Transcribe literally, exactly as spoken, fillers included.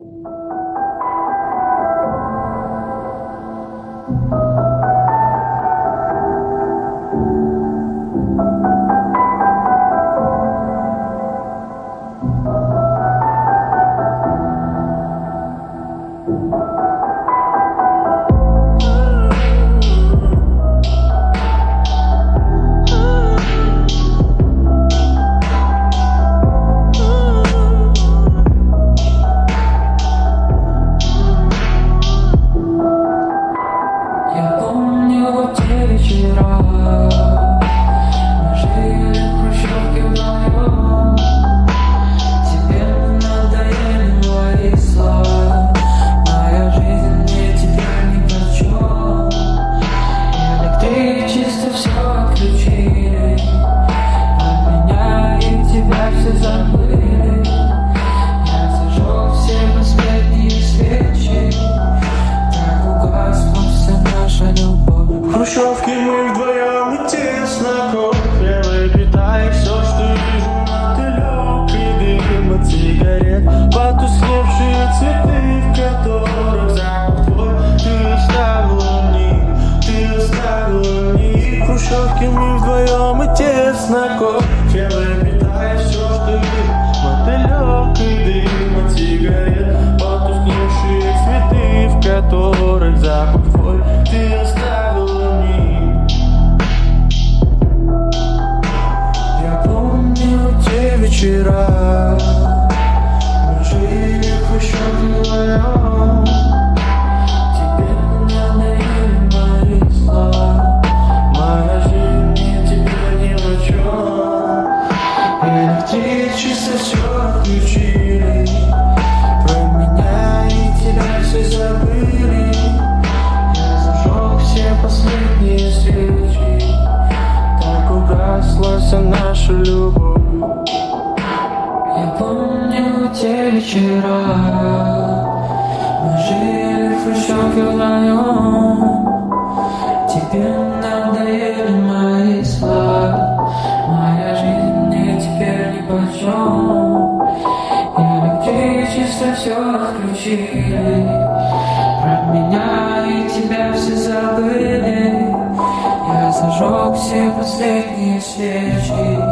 Хрущевки мы вдвоем и тесно, кофе выпитай все, что вижу, мотылек и дым от сигарет, потускневшие цветы, в которых запах твой. Ты оставила мне, ты оставила мне. Хрущевки мы вдвоем и тесно, кофе выпитай все, что вижу, мотылек и дым от сигарет, потускневшие цветы, в которых запах твой. Ты оставила мне. Я помню те вечера, мы жили в хрущевке вдвоем. Тебе надоели мои слова, моя жизнь мне теперь ни в чем. Электричество все отключили, про меня и тебя все забыли. Все последние свечи, так угасла вся наша любовь. Я помню те вечера, мы жили в хрущевке вдвоем. Тебе надоели мои слова, моя жизнь мне теперь нипочем. Электричество все отключили, про меня и тебя все забыли. Я зажег все последние свечи,